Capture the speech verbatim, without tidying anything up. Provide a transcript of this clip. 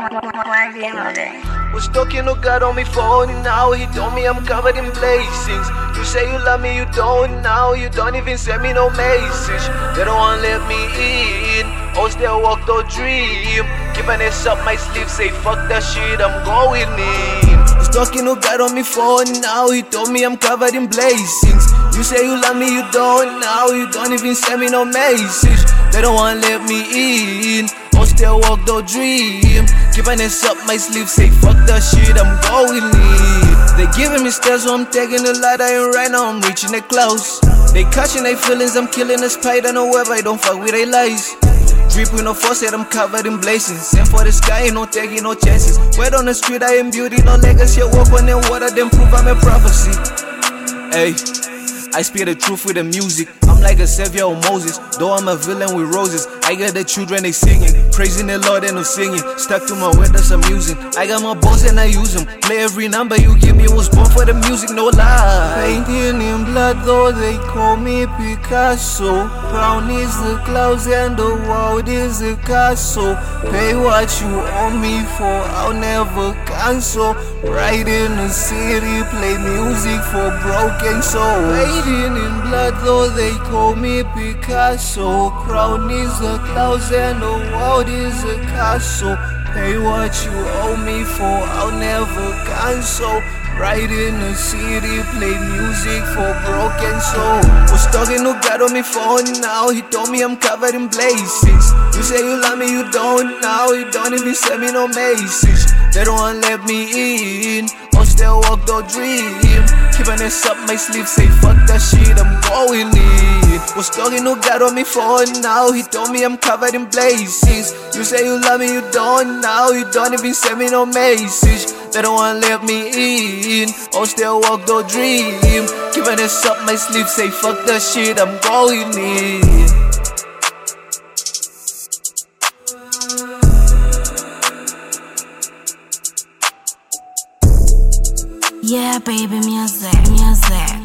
Was talking to God on my phone now. He told me I'm covered in blessings. You say you love me, you don't now. You don't even send me no message. They don't wanna let me in. Oh, still walk the dream. Keeping this up my sleeve, say fuck that shit, I'm going in. Was talking to God on my phone now. He told me I'm covered in blessings. You say you love me, you don't now. You don't even send me no message. They don't wanna let me in. Oh, still walk the dream. Keeping this up my sleeve, say fuck that shit, I'm going in. They giving me stairs, so I'm taking the light. I ain't right now, I'm reaching the clouds. They catching their feelings, I'm killing the spite. I know wherever I don't fuck with they lies. Drip with no foresight, I'm covered in blazings. Aim for the sky, ain't no taking no chances. Word on the street, I am beauty, no legacy. Walk on the water, then prove I'm a prophecy. Hey, I speak the truth with the music. I'm like a savior of Moses, though I'm a villain with roses. I got the children, they singing, praising the Lord and no singing. Stuck to my windows, I'm using. I got my balls and I use them. Play every number you give me, was born for the music, no lie. Painting in blood, though they call me Picasso. Brown is the clouds and the world is a castle. Pay what you owe me for, I'll never cancel. Right in the city, play music for broken souls. Painting in blood, though they call me Picasso. Crown is the clouds and the world is a castle. Pay what you owe me for, I'll never cancel. Right in the city, play music for broken souls. Was talking to God on my phone now. He told me I'm covered in blazings. You say you love me, you don't now. You don't even send me no message. They don't wanna let me in. Oh, still walk the dream. Keeping this up my sleeve, say fuck that shit, I'm going in. Was talking to God on my phone now. He told me I'm covered in blazings. You say you love me, you don't now. You don't even send me no message. They don't wanna let me in. Oh, still walk the dream. Keeping this up my sleeve, say fuck that shit, I'm going in. Yeah, baby, music, music.